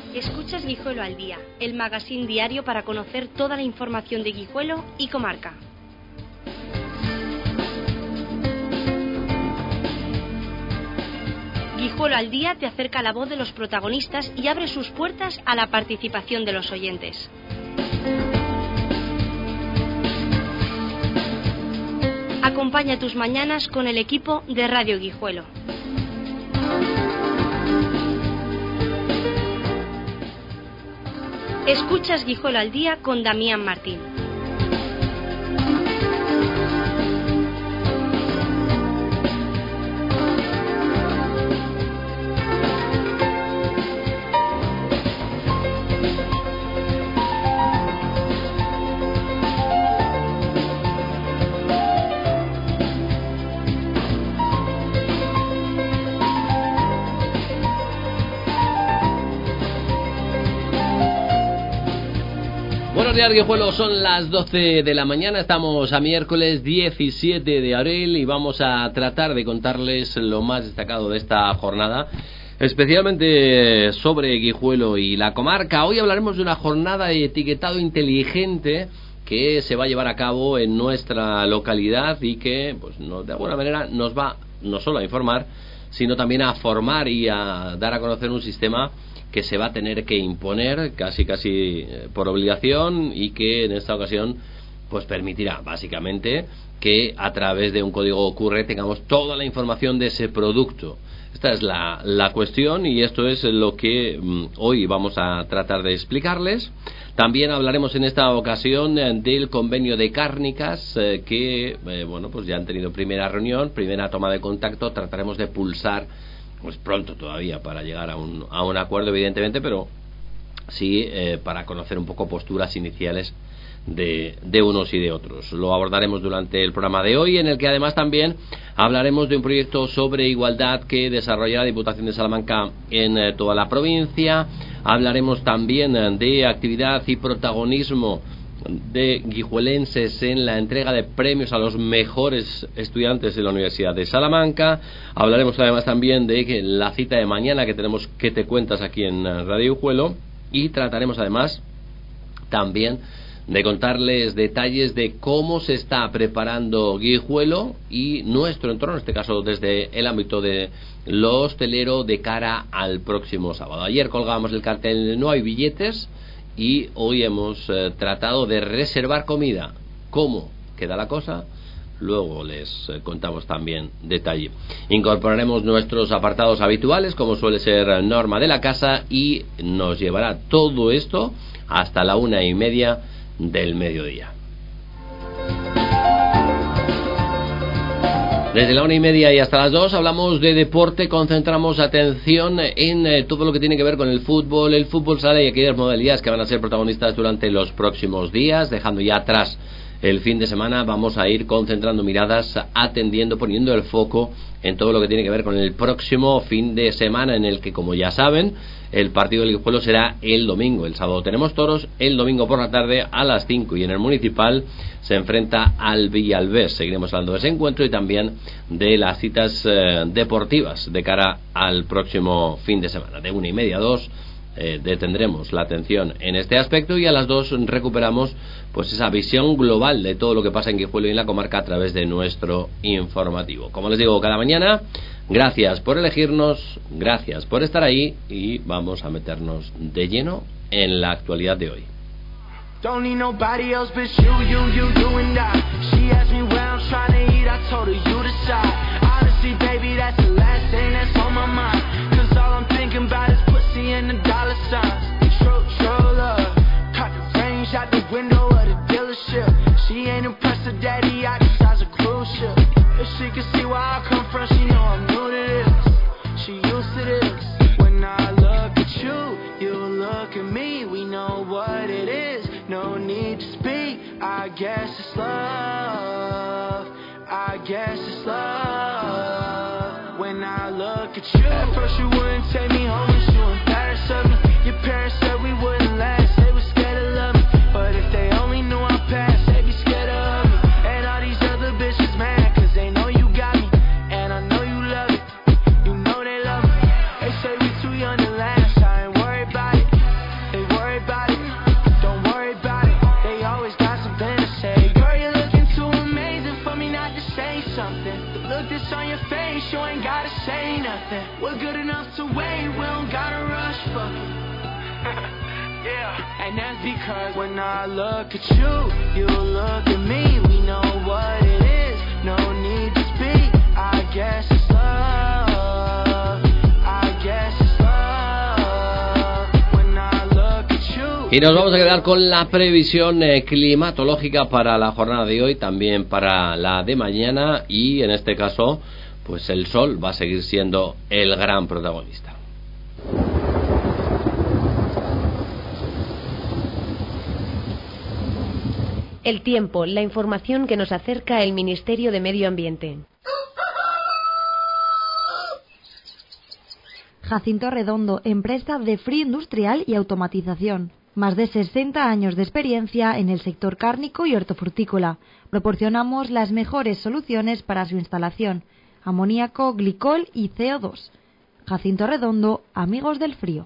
Escuchas Guijuelo al Día, el magazín diario para conocer toda la información de Guijuelo y comarca. Guijuelo al Día te acerca la voz de los protagonistas y abre sus puertas a la participación de los oyentes. Acompaña tus mañanas con el equipo de Radio Guijuelo. Escuchas Guijuelo al Día con Damián Martín. Buenos días, Guijuelo, son las 12 de la mañana, estamos a miércoles 17 de abril y vamos a tratar de contarles lo más destacado de esta jornada, especialmente sobre Guijuelo y la comarca. Hoy hablaremos de una jornada de etiquetado inteligente que se va a llevar a cabo en nuestra localidad y que, pues, de alguna manera nos va no solo a informar, sino también a formar y a dar a conocer un sistema que se va a tener que imponer casi por obligación y que en esta ocasión pues permitirá básicamente que a través de un código QR tengamos toda la información de ese producto. Esta es la cuestión y esto es lo que hoy vamos a tratar de explicarles. También hablaremos en esta ocasión del convenio de cárnicas que pues ya han tenido primera reunión, primera toma de contacto. Trataremos de pulsar, pues pronto todavía para llegar a un acuerdo, evidentemente, pero sí para conocer un poco posturas iniciales de unos y de otros. Lo abordaremos durante el programa de hoy, en el que además también hablaremos de un proyecto sobre igualdad que desarrolla la Diputación de Salamanca en toda la provincia. Hablaremos también de actividad y protagonismo de guijuelenses en la entrega de premios a los mejores estudiantes de la Universidad de Salamanca. Hablaremos además también de la cita de mañana que tenemos que te cuentas aquí en Radio Guijuelo, y trataremos además también de contarles detalles de cómo se está preparando Guijuelo y nuestro entorno, en este caso desde el ámbito de lo hostelero, de cara al próximo sábado. Ayer colgábamos el cartel "No hay billetes", y hoy hemos tratado de reservar comida. ¿Cómo queda la cosa? Luego les contamos también detalle. Incorporaremos nuestros apartados habituales, como suele ser norma de la casa, y nos llevará todo esto hasta la 1:30 del mediodía. Desde la 1:30 y hasta las 2 hablamos de deporte, concentramos atención en todo lo que tiene que ver con el fútbol sala y aquellas modalidades que van a ser protagonistas durante los próximos días. Dejando ya atrás el fin de semana, vamos a ir concentrando miradas, atendiendo, poniendo el foco en todo lo que tiene que ver con el próximo fin de semana, en el que, como ya saben, el partido del Guijuelo será el domingo. El sábado tenemos toros, el domingo por la tarde a las 5, y en el Municipal se enfrenta al Villalbés. Seguiremos hablando de ese encuentro y también de las citas deportivas de cara al próximo fin de semana. De 1:30 a 2 detendremos la atención en este aspecto, y a las 2 recuperamos pues esa visión global de todo lo que pasa en Guijuelo y en la comarca a través de nuestro informativo. Como les digo cada mañana, gracias por elegirnos, gracias por estar ahí, y vamos a meternos de lleno en la actualidad de hoy. Don't need nobody else but you and I. She asked me where I'm trying to eat, I told her you decide. Honestly, baby, that's the last thing that's on my mind. Cause all I'm thinking about is pussy and the dollar signs. True love, cut the range out the window of the dealership. She ain't impressed her daddy, I decides a cruise ship. If she can see where I come from, she know I'm new to this. She used to this. When I look at you, you look at me. We know what it is. No need to speak. I guess it's love. I guess it's love. When I look at you, at first you wouldn't take me home, and you embarrassed of me. Your parents said we wouldn't last. They were scared to love me, but if they only knew our past, they'd be scared of me. And all these other bitches mad, cause they know you got me, and I know you love it. You know they love me. They say we too young to last. I ain't worried about it. you ain't gotta say nothing. We're good enough to wait, we don't gotta rush, fuck it. Yeah. And that's because when I look at you, you look at me. We know what it is, no need to speak. I guess it's love, I guess it's love. When I look at you. Y nos vamos a quedar con la previsión climatológica para la jornada de hoy, también para la de mañana, y en este caso, pues el sol va a seguir siendo el gran protagonista. El tiempo, la información que nos acerca el Ministerio de Medio Ambiente. Jacinto Redondo, empresa de frío industrial y automatización. Más de 60 años de experiencia en el sector cárnico y hortofrutícola. Proporcionamos las mejores soluciones para su instalación: amoníaco, glicol y CO2. Jacinto Redondo, amigos del frío.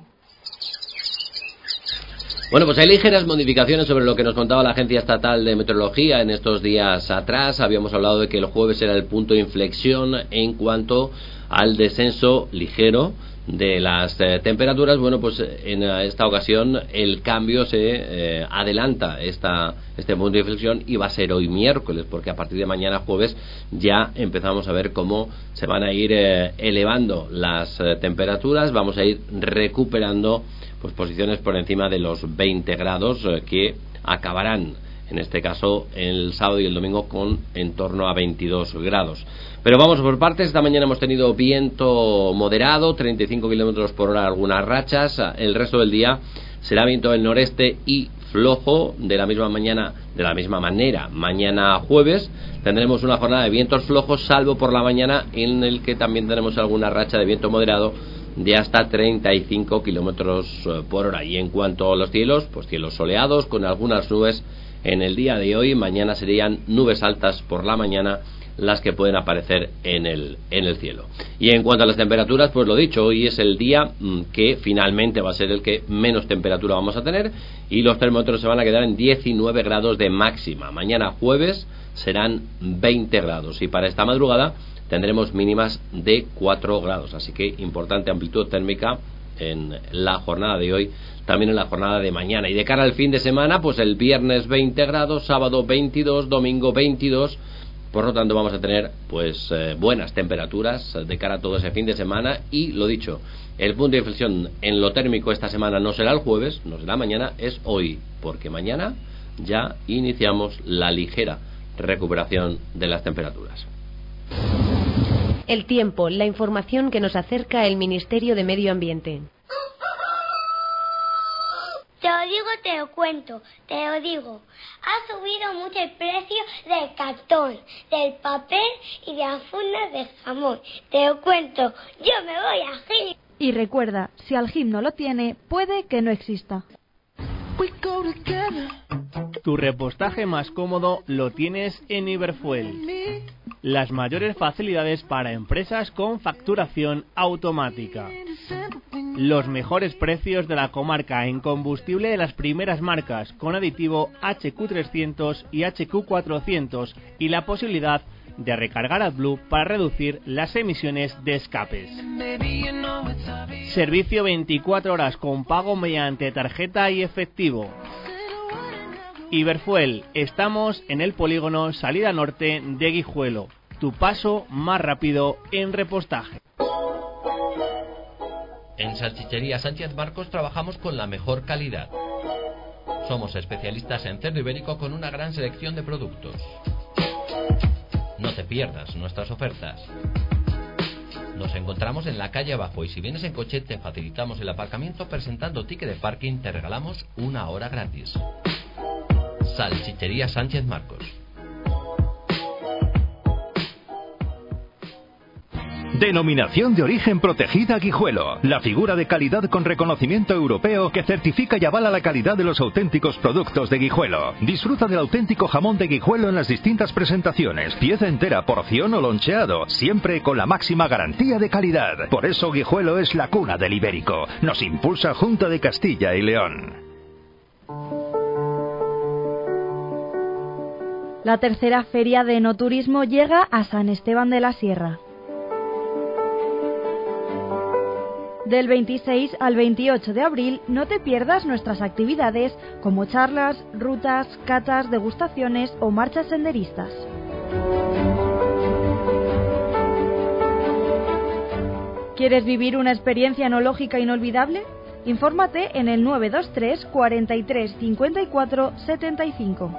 Bueno, pues hay ligeras modificaciones sobre lo que nos contaba la Agencia Estatal de Meteorología en estos días atrás. Habíamos hablado de que el jueves era el punto de inflexión en cuanto al descenso ligero de las temperaturas. Bueno, pues en esta ocasión el cambio se adelanta este punto de inflexión, y va a ser hoy miércoles, porque a partir de mañana jueves ya empezamos a ver cómo se van a ir elevando las temperaturas. Vamos a ir recuperando pues posiciones por encima de los 20 grados que acabarán en este caso el sábado y el domingo con en torno a 22 grados. Pero vamos por partes. Esta mañana hemos tenido viento moderado, 35 kilómetros por hora algunas rachas. El resto del día será viento del noreste y flojo de la misma manera. Mañana jueves tendremos una jornada de vientos flojos, salvo por la mañana, en el que también tenemos alguna racha de viento moderado de hasta 35 kilómetros por hora. Y en cuanto a los cielos, pues cielos soleados con algunas nubes en el día de hoy. Mañana serían nubes altas por la mañana las que pueden aparecer en el cielo. Y en cuanto a las temperaturas, pues lo dicho, hoy es el día que finalmente va a ser el que menos temperatura vamos a tener, y los termómetros se van a quedar en 19 grados de máxima. Mañana jueves serán 20 grados, y para esta madrugada tendremos mínimas de 4 grados, así que importante amplitud térmica en la jornada de hoy, también en la jornada de mañana. Y de cara al fin de semana, pues el viernes 20 grados, sábado 22, domingo 22. Por lo tanto vamos a tener pues buenas temperaturas de cara a todo ese fin de semana. Y lo dicho, el punto de inflexión en lo térmico esta semana no será el jueves, no será mañana, es hoy, porque mañana ya iniciamos la ligera recuperación de las temperaturas. El tiempo, la información que nos acerca el Ministerio de Medio Ambiente. Te lo digo, te lo cuento, te lo digo. Ha subido mucho el precio del cartón, del papel y de las fundas de jamón. Te lo cuento, yo me voy a GIM. Y recuerda, si Algim no lo tiene, puede que no exista. Tu repostaje más cómodo lo tienes en Iberfuel. Las mayores facilidades para empresas con facturación automática. Los mejores precios de la comarca en combustible de las primeras marcas, con aditivo HQ300 y HQ400, y la posibilidad de recargar AdBlue para reducir las emisiones de escapes. Servicio 24 horas con pago mediante tarjeta y efectivo. Iberfuel, estamos en el polígono Salida Norte de Guijuelo. Tu paso más rápido en repostaje. En Salchichería Sánchez Marcos trabajamos con la mejor calidad. Somos especialistas en cerdo ibérico con una gran selección de productos. No te pierdas nuestras ofertas. Nos encontramos en la calle abajo, y si vienes en coche te facilitamos el aparcamiento. Presentando ticket de parking te regalamos 1 hora gratis. Salchichería Sánchez Marcos. Denominación de origen protegida Guijuelo. La figura de calidad con reconocimiento europeo que certifica y avala la calidad de los auténticos productos de Guijuelo. Disfruta del auténtico jamón de Guijuelo en las distintas presentaciones. Pieza entera, porción o loncheado. Siempre con la máxima garantía de calidad. Por eso Guijuelo es la cuna del ibérico. Nos impulsa Junta de Castilla y León. La tercera feria de enoturismo llega a San Esteban de la Sierra. Del 26 al 28 de abril no te pierdas nuestras actividades como charlas, rutas, catas, degustaciones o marchas senderistas. ¿Quieres vivir una experiencia enológica inolvidable? Infórmate en el 923 43 54 75.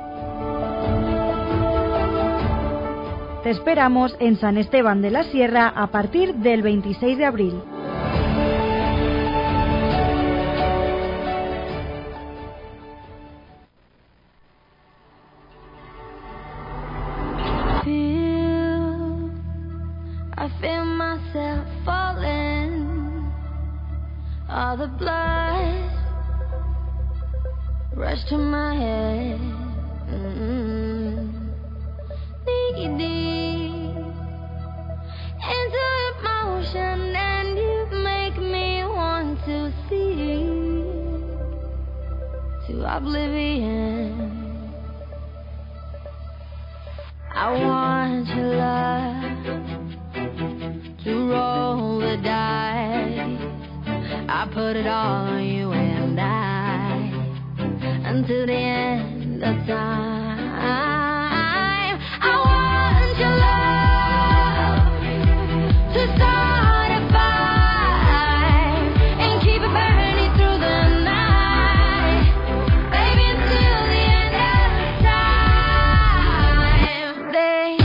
Te esperamos en San Esteban de la Sierra a partir del 26 de abril. I feel myself falling, all the blood rush to my head, knee-deep into emotion, and you make me want to see to oblivion. I want your love to roll the dice. I put it all on you and I, until the end of time. I want your love to start a fire and keep it burning through the night, baby, until the end of time. They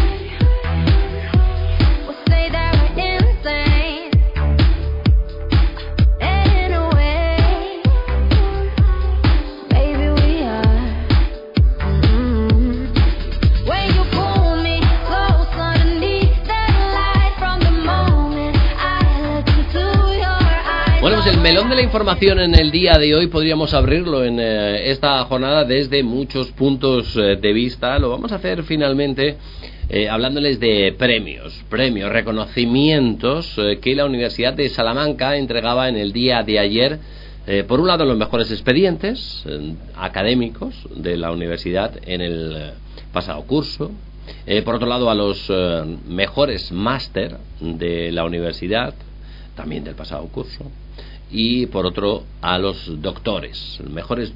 will say that we're insane in a way, baby, we are. When you pull me close underneath that light from the moment I look into your eyes. Bueno, pues el melón de la información en el día de hoy podríamos abrirlo en esta jornada desde muchos puntos de vista. Lo vamos a hacer finalmente hablándoles de premios, reconocimientos que la Universidad de Salamanca entregaba en el día de ayer. Por un lado, los mejores expedientes académicos de la universidad en el pasado curso. Por otro lado, a los mejores máster de la universidad, también del pasado curso. Y por otro, a los doctores, mejores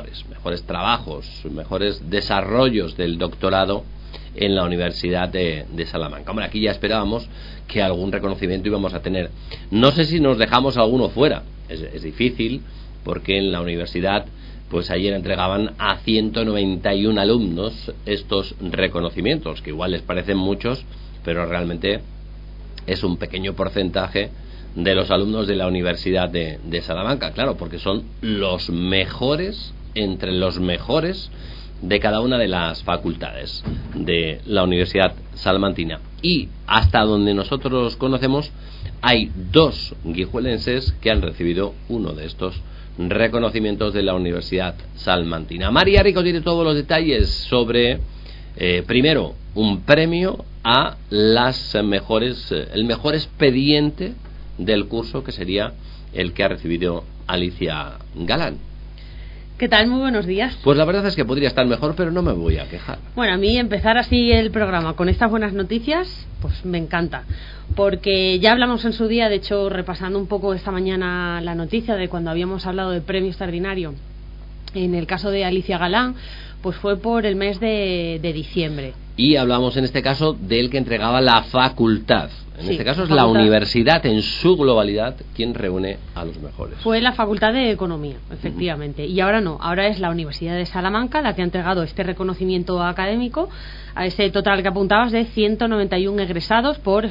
trabajos, mejores desarrollos del doctorado en la Universidad de Salamanca. Hombre, aquí ya esperábamos que algún reconocimiento íbamos a tener. No sé si nos dejamos alguno fuera. Es difícil, porque en la universidad, pues ayer entregaban a 191 alumnos estos reconocimientos, que igual les parecen muchos, pero realmente es un pequeño porcentaje de los alumnos de la Universidad de Salamanca, claro, porque son los mejores, entre los mejores de cada una de las facultades de la Universidad Salmantina. Y hasta donde nosotros conocemos, hay 2 guijuelenses que han recibido uno de estos reconocimientos de la Universidad Salmantina. María Rico tiene todos los detalles sobre, primero, un premio a las mejores, el mejor expediente del curso, que sería el que ha recibido Alicia Galán. ¿Qué tal? Muy buenos días. Pues la verdad es que podría estar mejor, pero no me voy a quejar. Bueno, a mí empezar así el programa con estas buenas noticias, pues me encanta. Porque ya hablamos en su día, de hecho, repasando un poco esta mañana la noticia de cuando habíamos hablado del premio extraordinario. En el caso de Alicia Galán, pues fue por el mes de diciembre. Y hablamos en este caso del que entregaba la facultad. En este caso es la universidad en su globalidad quien reúne a los mejores. Fue la Facultad de Economía, efectivamente. Y ahora no, ahora es la Universidad de Salamanca la que ha entregado este reconocimiento académico a ese total que apuntabas de 191 egresados por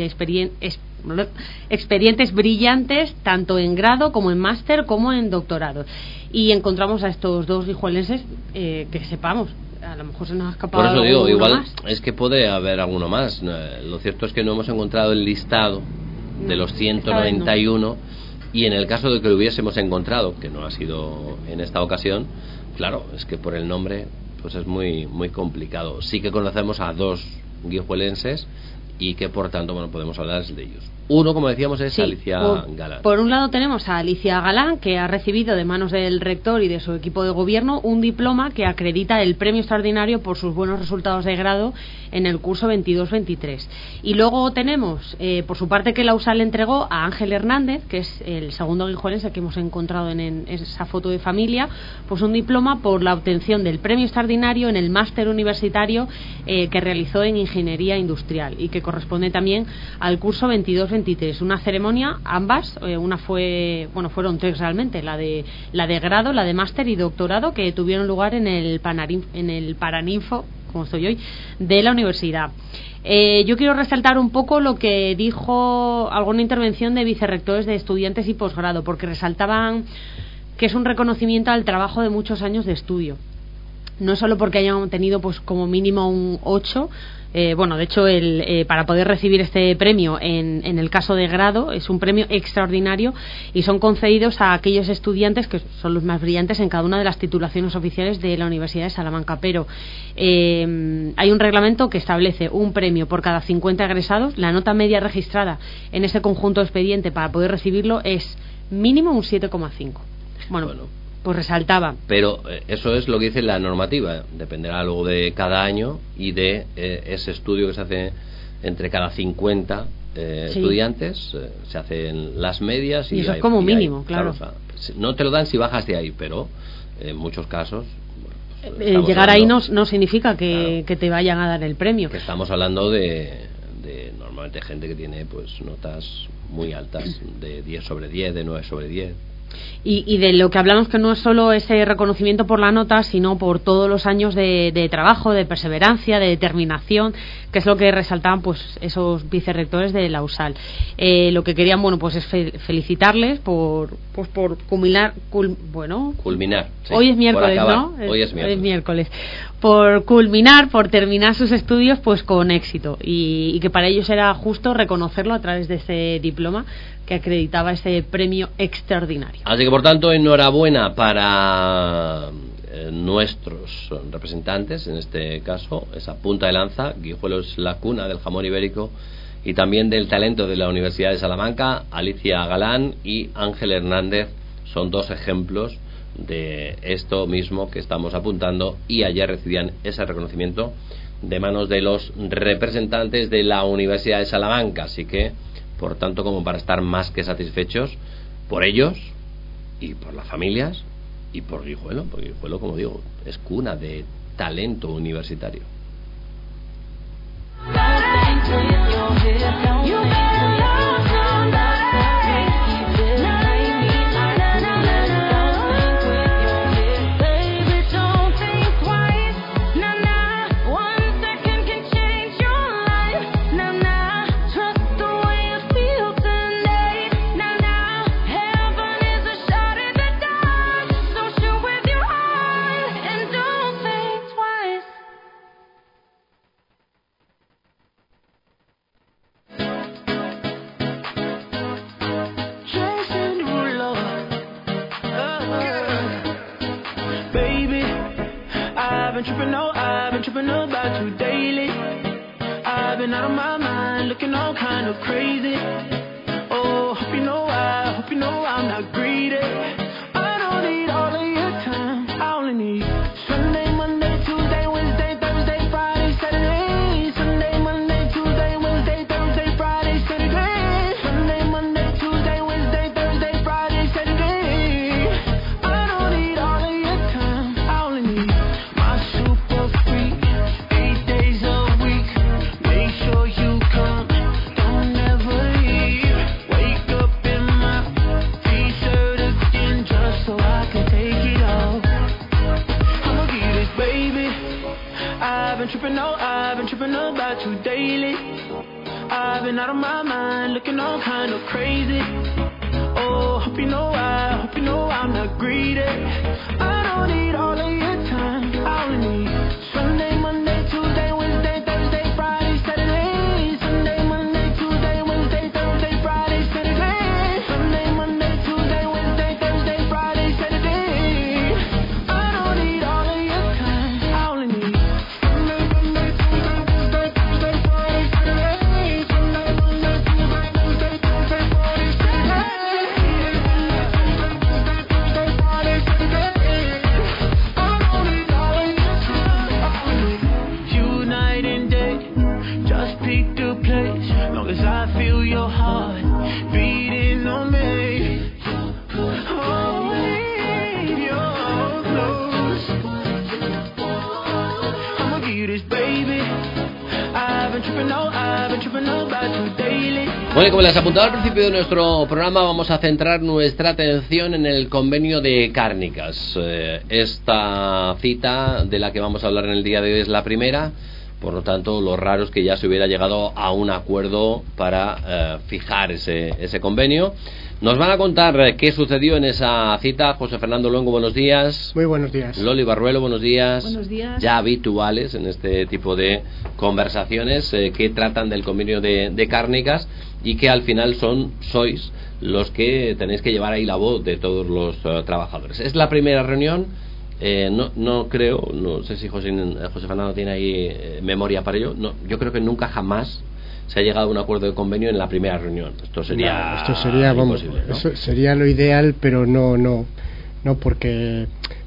expedientes brillantes, tanto en grado como en máster como en doctorado. Y encontramos a estos 2 guijuelenses que sepamos. A lo mejor se nos ha escapado. Por eso digo, igual más. Es que puede haber alguno más. Lo cierto es que no hemos encontrado el listado de los 191, y en el caso de que lo hubiésemos encontrado, que no ha sido en esta ocasión, claro, es que por el nombre pues es muy complicado. Sí que conocemos a 2 guijuelenses y que por tanto podemos hablar de ellos. Uno, como decíamos, es Alicia Galán. Por un lado tenemos a Alicia Galán, que ha recibido de manos del rector y de su equipo de gobierno un diploma que acredita el premio extraordinario por sus buenos resultados de grado en el curso 22-23. Y luego tenemos, por su parte, que la USAL entregó a Ángel Hernández, que es el segundo guijuelense que hemos encontrado en esa foto de familia, pues un diploma por la obtención del premio extraordinario en el máster universitario que realizó en Ingeniería Industrial y que corresponde también al curso 22-23. Una ceremonia, ambas, fueron tres realmente, la de grado, la de máster y doctorado, que tuvieron lugar en el Paraninfo, como estoy hoy, de la universidad. Yo quiero resaltar un poco lo que dijo alguna intervención de vicerrectores de estudiantes y posgrado, porque resaltaban que es un reconocimiento al trabajo de muchos años de estudio. No solo porque hayan tenido pues como mínimo un 8. De hecho, para poder recibir este premio en el caso de grado es un premio extraordinario y son concedidos a aquellos estudiantes que son los más brillantes en cada una de las titulaciones oficiales de la Universidad de Salamanca. Pero hay un reglamento que establece un premio por cada 50 egresados. La nota media registrada en ese conjunto de expediente para poder recibirlo es mínimo un 7,5. Bueno, pues resaltaba. Pero eso es lo que dice la normativa, dependerá luego de cada año y de ese estudio que se hace entre cada 50 estudiantes, se hacen las medias y eso es como mínimo, claro. O sea, no te lo dan si bajas de ahí, pero en muchos casos llegar ahí no significa que te vayan a dar el premio. Que estamos hablando de normalmente gente que tiene pues notas muy altas, de 10 sobre 10, de 9 sobre 10. Y de lo que hablamos, que no es solo ese reconocimiento por la nota, sino por todos los años de trabajo, de perseverancia, de determinación, que es lo que resaltaban pues esos vicerrectores de la USAL. Lo que querían es felicitarles por culminar. Sí, hoy es miércoles, ¿no? Hoy es miércoles. Por culminar, por terminar sus estudios pues con éxito y que para ellos era justo reconocerlo a través de ese diploma que acreditaba ese premio extraordinario. Así que por tanto enhorabuena para nuestros representantes, en este caso esa punta de lanza. Guijuelo es la cuna del jamón ibérico y también del talento de la Universidad de Salamanca. Alicia Galán y Ángel Hernández son dos ejemplos de esto mismo que estamos apuntando, y ayer recibían ese reconocimiento de manos de los representantes de la Universidad de Salamanca. Así que por tanto, como para estar más que satisfechos por ellos y por las familias y por Guijuelo, porque Guijuelo, como digo, es cuna de talento universitario. I've been tripping about you daily. I've been out of my mind, looking all kind of crazy. Oh, hope you know I'm not greedy. I don't need all of your time, I only need Sunday, Monday, Tuesday, Wednesday, Thursday, Friday, Saturday. Sunday, Monday, Tuesday, Wednesday, Thursday, Friday, Saturday. Sunday, Monday, Tuesday, Wednesday, Thursday, Friday, Saturday. I don't need all of your time, I only need my super freak, 8 days a week. Make sure you come, don't ever leave. Wake up in my t-shirt again just so I can take it off. I'ma get it, baby. I've been tripping about you daily. I've been out of my mind, looking all kind of crazy. Oh, hope you know I'm not greedy. I don't need all of your time, I only need Sunday, Monday, Tuesday, Wednesday, Thursday, Friday, Saturday. Sunday, Monday, Tuesday, Wednesday, Thursday, Friday, Saturday. Sunday, Monday, Tuesday, Wednesday, Thursday, Friday, Saturday. I don't need all of your time, I only need Sunday, Monday, Tuesday, Wednesday, Thursday, Friday, Saturday. tripping, oh, I've been tripping about you daily. Bueno, y como les apuntaba al principio de nuestro programa, vamos a centrar nuestra atención en el convenio de cárnicas. Esta cita de la que vamos a hablar en el día de hoy es la primera. Por lo tanto, lo raro es que ya se hubiera llegado a un acuerdo para fijar ese convenio. Nos van a contar qué sucedió en esa cita. José Fernando Luengo, buenos días. Muy buenos días. Loli Barruelo, buenos días. Buenos días. Ya habituales en este tipo de conversaciones que tratan del convenio de cárnicas y que al final sois los que tenéis que llevar ahí la voz de todos los trabajadores. Es la primera reunión. No creo, no sé si José Fernando tiene ahí memoria para ello. No, yo creo que nunca jamás se ha llegado a un acuerdo de convenio en la primera reunión. Esto sería imposible, ¿no? Eso sería lo ideal, pero no, porque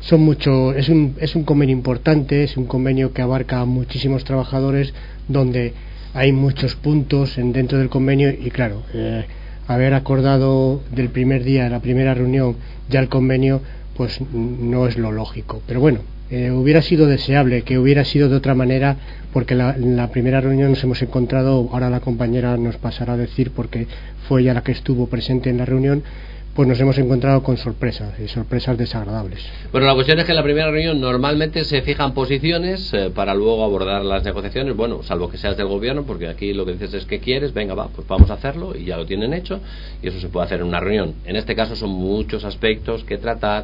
es un convenio importante, es un convenio que abarca a muchísimos trabajadores, donde hay muchos puntos dentro del convenio y claro, haber acordado del primer día, la primera reunión, ya el convenio, pues no es lo lógico. Pero bueno, hubiera sido deseable que hubiera sido de otra manera, porque en la primera reunión nos hemos encontrado, ahora la compañera nos pasará a decir porque fue ella la que estuvo presente en la reunión, pues nos hemos encontrado con sorpresas, y sorpresas desagradables. Bueno, la cuestión es que en la primera reunión normalmente se fijan posiciones para luego abordar las negociaciones, bueno, salvo que seas del gobierno, porque aquí lo que dices es que quieres, venga, va, pues vamos a hacerlo, y ya lo tienen hecho, y eso se puede hacer en una reunión. En este caso son muchos aspectos que tratar,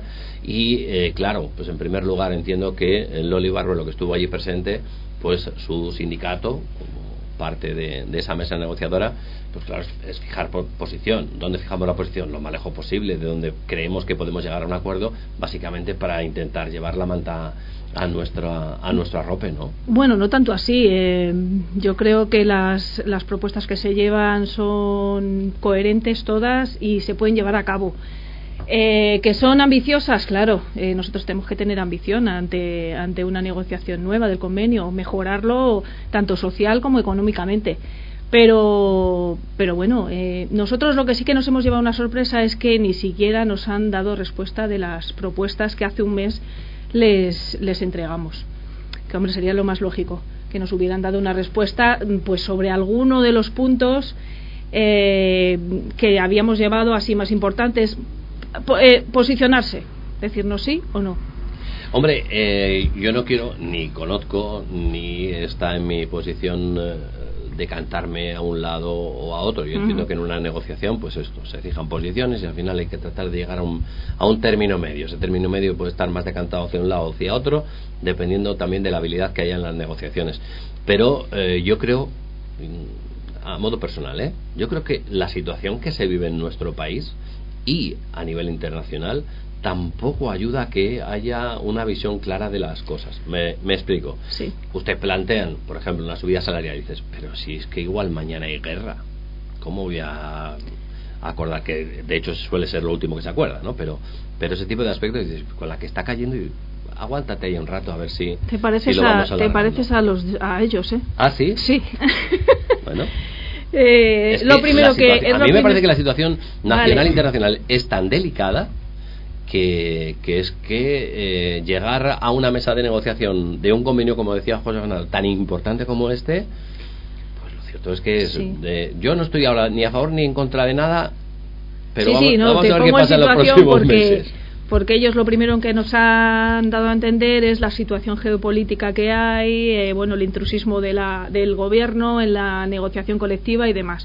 y claro, pues en primer lugar entiendo que Loli Barruelo, que estuvo allí presente, pues su sindicato, como parte de esa mesa negociadora, pues claro, es fijar posición. ¿Dónde fijamos la posición? Lo más lejos posible, de donde creemos que podemos llegar a un acuerdo, básicamente para intentar llevar la manta a nuestro arrope, ¿no? Bueno, no tanto así. Yo creo que las propuestas que se llevan son coherentes todas y se pueden llevar a cabo. Que son ambiciosas, claro, nosotros tenemos que tener ambición ante una negociación nueva del convenio, mejorarlo tanto social como económicamente, pero bueno, nosotros lo que sí que nos hemos llevado una sorpresa es que ni siquiera nos han dado respuesta de las propuestas que hace un mes les entregamos, que hombre, sería lo más lógico que nos hubieran dado una respuesta pues sobre alguno de los puntos que habíamos llevado así más importantes. Posicionarse, decirnos sí o no. Hombre, yo no quiero, ni conozco, ni está en mi posición decantarme a un lado o a otro. Yo entiendo que en una negociación, pues esto, se fijan posiciones y al final hay que tratar de llegar a un término medio. Ese término medio puede estar más decantado hacia un lado o hacia otro, dependiendo también de la habilidad que haya en las negociaciones. Pero yo creo, a modo personal, yo creo que la situación que se vive en nuestro país y a nivel internacional tampoco ayuda a que haya una visión clara de las cosas. Me explico. Sí. Usted plantean, por ejemplo, una subida salarial y dices, pero si es que igual mañana hay guerra, ¿cómo voy a acordar? Que de hecho suele ser lo último que se acuerda, ¿no? Pero ese tipo de aspectos, dices, con la que está cayendo, y aguántate ahí un rato a ver si te pareces a ellos, ¿eh? ¿Ah, sí? Sí. Bueno. Lo primero que a mí me parece que la situación nacional e internacional es tan delicada que llegar a una mesa de negociación de un convenio, como decía José Fernando, tan importante como este, pues lo cierto es que yo no estoy ahora ni a favor ni en contra de nada, pero vamos a ver qué pasa en los próximos meses. Porque ellos lo primero que nos han dado a entender es la situación geopolítica que hay, el intrusismo del gobierno en la negociación colectiva y demás.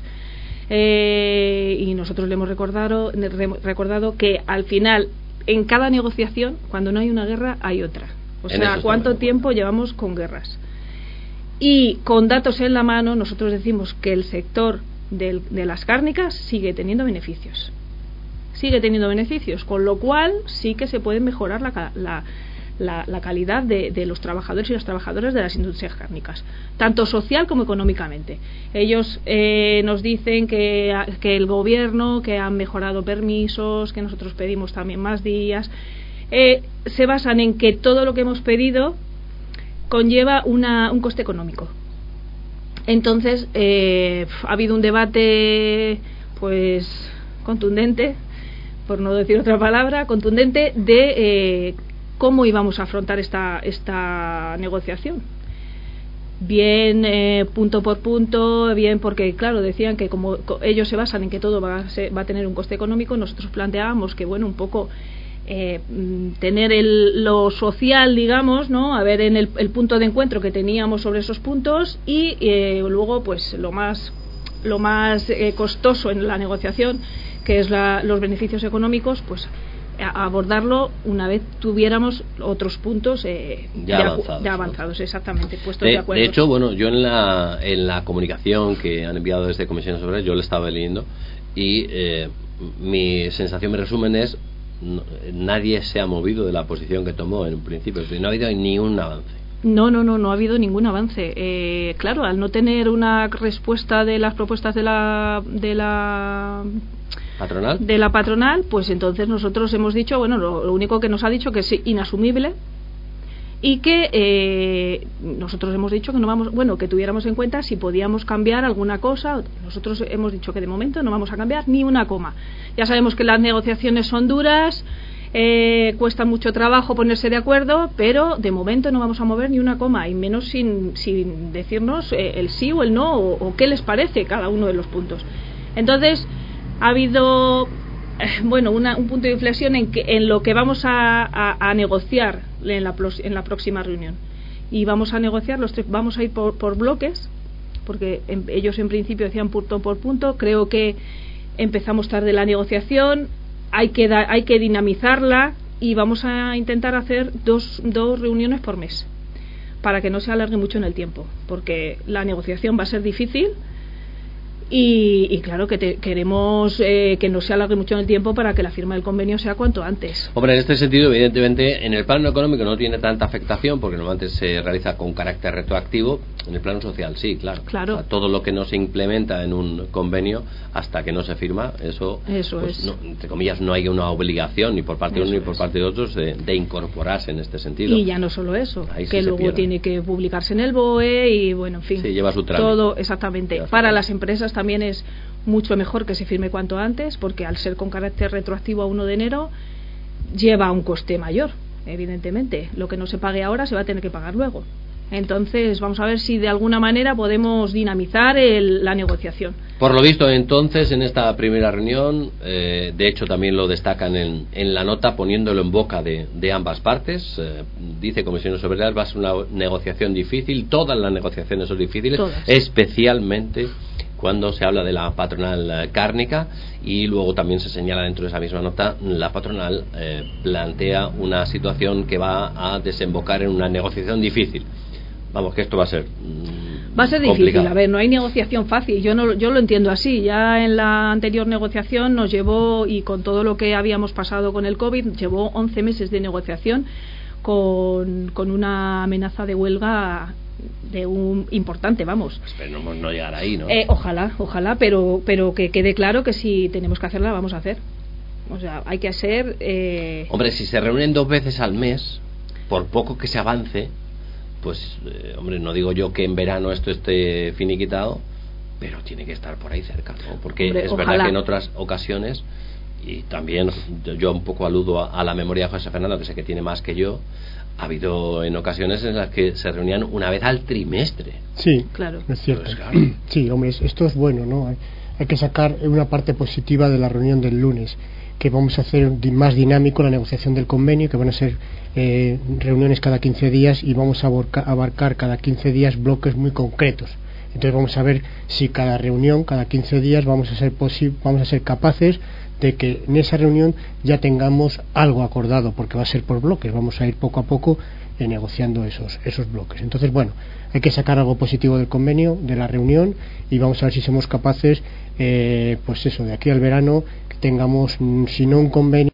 Y nosotros le hemos recordado que al final, en cada negociación, cuando no hay una guerra, hay otra. O sea, ¿cuánto tiempo llevamos con guerras? Y con datos en la mano, nosotros decimos que el sector de las cárnicas sigue teniendo beneficios. Con lo cual sí que se puede mejorar la calidad de los trabajadores y las trabajadoras de las industrias cárnicas, tanto social como económicamente. Ellos nos dicen que el gobierno, que han mejorado permisos, que nosotros pedimos también más días, se basan en que todo lo que hemos pedido conlleva un coste económico. Entonces ha habido un debate pues contundente, por no decir otra palabra, contundente de cómo íbamos a afrontar esta negociación. bien punto por punto, bien porque claro, decían que como ellos se basan en que todo va a tener un coste económico, nosotros planteábamos que bueno, un poco tener lo social, digamos, ¿no? A ver en el punto de encuentro que teníamos sobre esos puntos y luego pues lo más costoso en la negociación, que es los beneficios económicos, pues abordarlo una vez tuviéramos otros puntos ya avanzados, ¿no? Exactamente, puestos de acuerdo. De hecho, bueno, yo en la comunicación que han enviado desde Comisiones Obreras, yo lo estaba leyendo y mi sensación, mi resumen es: nadie se ha movido de la posición que tomó en un principio, no ha habido ni un avance. No ha habido ningún avance. Claro, al no tener una respuesta de las propuestas de la patronal, pues entonces nosotros hemos dicho, bueno, lo único que nos ha dicho que es inasumible y que nosotros hemos dicho que no vamos, bueno, que tuviéramos en cuenta si podíamos cambiar alguna cosa. Nosotros hemos dicho que de momento no vamos a cambiar ni una coma. Ya sabemos que las negociaciones son duras, cuesta mucho trabajo ponerse de acuerdo, pero de momento no vamos a mover ni una coma, y menos sin decirnos el sí o el no o qué les parece cada uno de los puntos. Entonces ha habido un punto de inflexión en lo que vamos a negociar en la próxima reunión, y vamos a negociar vamos a ir por bloques, porque ellos en principio decían punto por punto. Creo que empezamos tarde la negociación, hay que dinamizarla y vamos a intentar hacer dos reuniones por mes para que no se alargue mucho en el tiempo, porque la negociación va a ser difícil. Y claro que queremos que no se alargue mucho en el tiempo para que la firma del convenio sea cuanto antes. Hombre, en este sentido, evidentemente, en el plano económico no tiene tanta afectación porque normalmente se realiza con carácter retroactivo. En el plano social sí, claro. O sea, todo lo que no se implementa en un convenio hasta que no se firma, eso pues, es. No, entre comillas, no hay una obligación ni por parte de uno ni por parte de otros de incorporarse en este sentido. Y ya no solo eso, ahí que sí luego tiene que publicarse en el BOE y bueno, en fin. Sí, lleva su trámite. Todo, exactamente. Para las empresas también es mucho mejor que se firme cuanto antes, porque al ser con carácter retroactivo a 1 de enero lleva un coste mayor, evidentemente. Lo que no se pague ahora se va a tener que pagar luego. Entonces vamos a ver si de alguna manera podemos dinamizar la negociación. Por lo visto, entonces, en esta primera reunión, de hecho también lo destacan en la nota, poniéndolo en boca de ambas partes, dice Comisiones Obreras, va a ser una negociación difícil. Todas las negociaciones son difíciles, especialmente cuando se habla de la patronal cárnica, y luego también se señala dentro de esa misma nota, la patronal plantea una situación que va a desembocar en una negociación difícil. Vamos, que esto va a ser difícil. Complicado. A ver, no hay negociación fácil. Yo lo entiendo así. Ya en la anterior negociación nos llevó, y con todo lo que habíamos pasado con el COVID, llevó 11 meses de negociación con una amenaza de huelga importante, vamos. Esperemos no llegar ahí, ¿no? Ojalá, pero que quede claro que si tenemos que hacerla, vamos a hacer. O sea, hay que hacer... Hombre, si se reúnen 2 veces al mes, por poco que se avance, pues, hombre, no digo yo que en verano esto esté finiquitado, pero tiene que estar por ahí cerca, ¿no? Porque verdad que en otras ocasiones, y también yo un poco aludo a la memoria de José Fernando, que sé que tiene más que yo, ha habido en ocasiones en las que se reunían una vez al trimestre. Sí, claro. Es cierto. Pues, claro. Sí, hombre, esto es bueno, ¿no? Hay que sacar una parte positiva de la reunión del lunes, que vamos a hacer más dinámico la negociación del convenio, que van a ser reuniones cada 15 días y vamos a abarcar cada 15 días bloques muy concretos. Entonces vamos a ver si cada reunión, cada 15 días, vamos a ser capaces de que en esa reunión ya tengamos algo acordado, porque va a ser por bloques, vamos a ir poco a poco negociando esos bloques. Entonces, bueno, hay que sacar algo positivo del convenio, de la reunión, y vamos a ver si somos capaces, pues eso, de aquí al verano, que tengamos, si no un convenio,